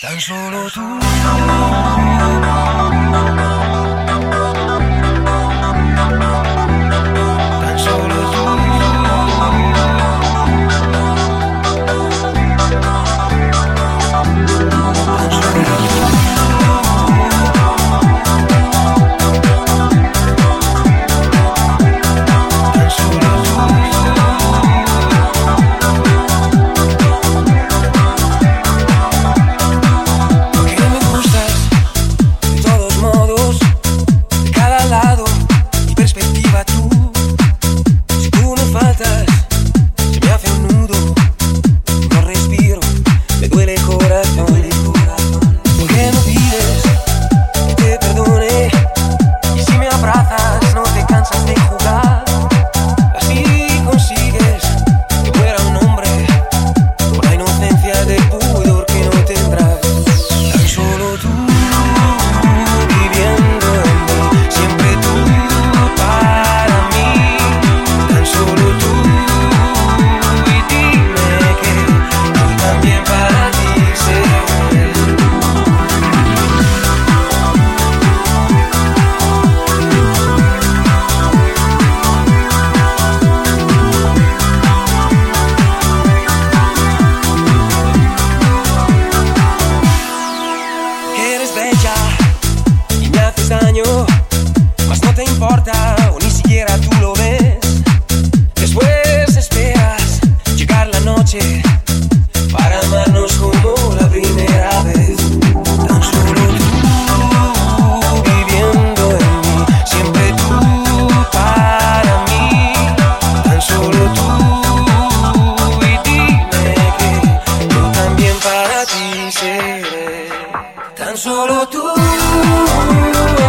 Tan solo tú. Tan solo tú. Mas no te importa o ni siquiera tú lo ves. Después esperas llegar la noche para amarnos como la primera vez. Tan solo tú viviendo en mí, siempre tú para mí. Tan solo tú y dime que yo también para ti seré. Tan solo tú.